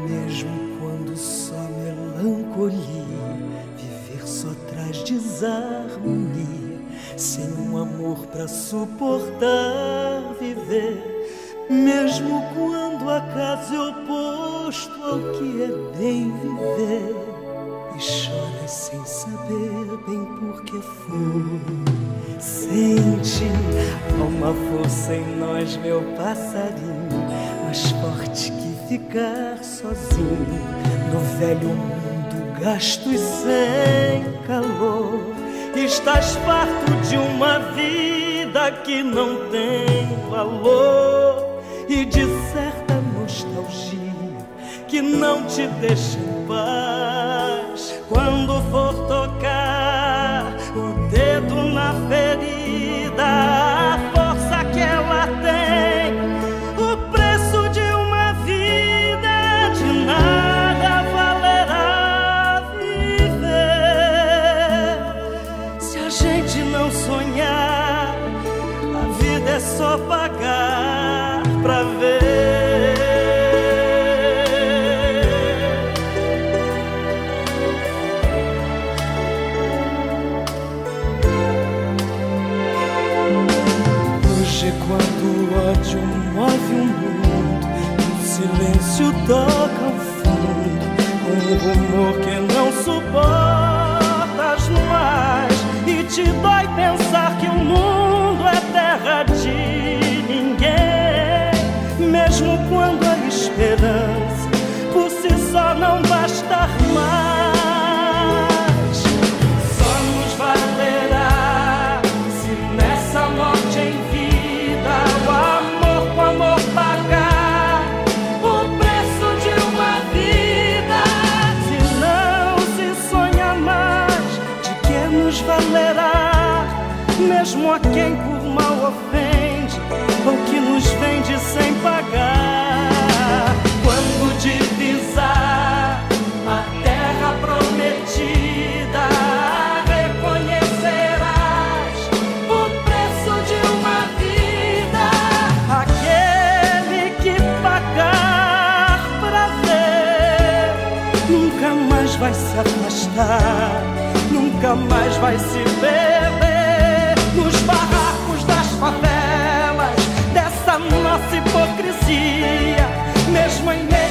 Mesmo quando só melancolia, viver só traz desarmonia, sem um amor pra suportar viver. Mesmo quando acaso é oposto ao que é bem viver, e choras sem saber bem por que foi. Sente, há uma força em nós, meu passarinho, mais forte que ficar sozinho no velho mundo gasto e sem calor. Estás farto de uma vida que não tem valor e de certa nostalgia que não te deixa em paz. Quando for tocar o dedo na ferida, a força que ela tem, o preço de uma vida, de nada valerá viver. Se a gente não sonhar, a vida é só pagar pra ver. Hoje, quando o ódio move o mundo, o silêncio toca o fundo, com um rumor que não suportas mais, e te dói pensar que o mundo é terra de ninguém. Mesmo quando a esperança por si só não basta mais, só nos valerá se nessa morte em vida o amor com amor pagar o preço de uma vida. Se não se sonha mais, de que nos valerá mesmo a quem por mal ofende ou que nos vende sem pagar? Quando divisar a terra prometida, reconhecerás o preço de uma vida. Aquele que pagar pra ver nunca mais vai se afastar, nunca mais vai se perder nos barracos das favelas dessa nossa hipocrisia. Mesmo em